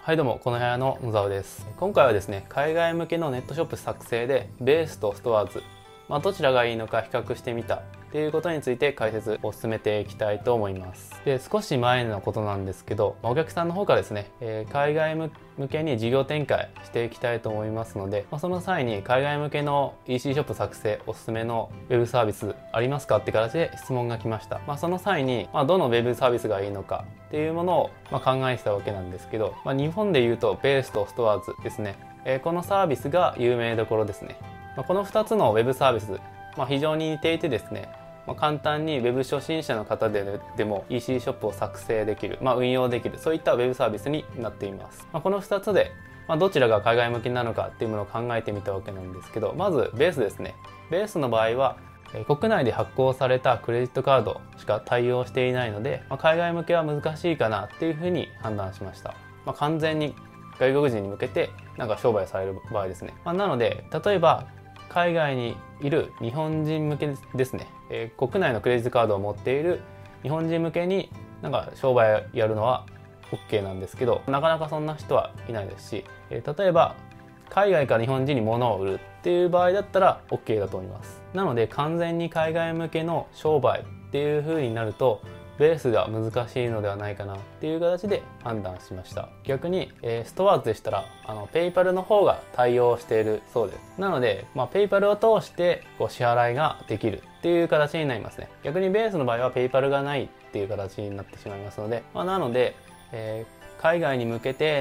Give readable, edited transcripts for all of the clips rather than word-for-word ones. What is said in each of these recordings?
はいどうも、この部屋の野沢です。今回はですね、海外向けのネットショップ作成でベースとストアーズ、どちらがいいのか比較してみたっていうことについて解説を進めていきたいと思います。で、少し前のことなんですけど、お客さんの方からですね、海外向けに事業展開していきたいと思いますので、その際に海外向けの EC ショップ作成おすすめのウェブサービスありますかって形で質問が来ました。その際に、どのウェブサービスがいいのかっていうものを考えてたわけなんですけど、日本でいうとベースとストアーズですね、このサービスが有名どころですね。この2つのウェブサービス、非常に似ていてですね、簡単に Web 初心者の方でも EC ショップを作成できる、運用できる、そういった Web サービスになっています。この2つで、どちらが海外向きなのかっていうものを考えてみたわけなんですけど、まずベースですね。ベースの場合は国内で発行されたクレジットカードしか対応していないので、海外向けは難しいかなっていうふうに判断しました。完全に外国人に向けて商売される場合ですね。なので、例えば海外にいる日本人向けですね、国内のクレジットカードを持っている日本人向けに商売やるのは OK なんですけど、なかなかそんな人はいないですし、例えば海外から日本人に物を売るっていう場合だったら OK だと思います。なので完全に海外向けの商売っていう風になるとベースが難しいのではないかなっていう形で判断しました。逆に、ストアーズでしたらペイパルの方が対応しているそうです。なので、ペイパルを通して支払いができるっていう形になりますね。逆にベースの場合はペイパルがないっていう形になってしまいますので、なので、海外に向けて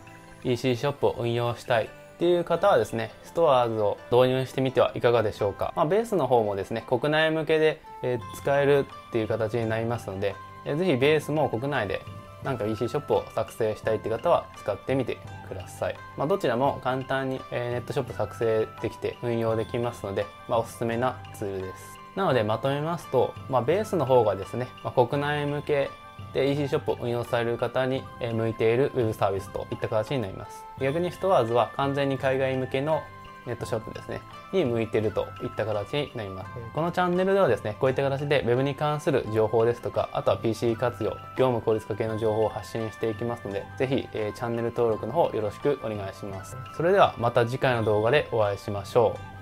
EC ショップを運用したいっていう方はですね、ストアーズを導入してみてはいかがでしょうか。ベースの方もですね、国内向けで使えるっていう形になりますので、ぜひベースも国内でEC ショップを作成したいって方は使ってみてください。どちらも簡単にネットショップ作成できて運用できますので、おすすめなツールです。なのでまとめますと、ベースの方がですね、国内向けで EC ショップを運用される方に向いているウェブサービスといった形になります。逆にストアーズは完全に海外向けのネットショップですねに向いているといった形になります。このチャンネルではですね、こういった形で Web に関する情報ですとか、あとは PC 活用、業務効率化系の情報を発信していきますので、ぜひチャンネル登録の方よろしくお願いします。それではまた次回の動画でお会いしましょう。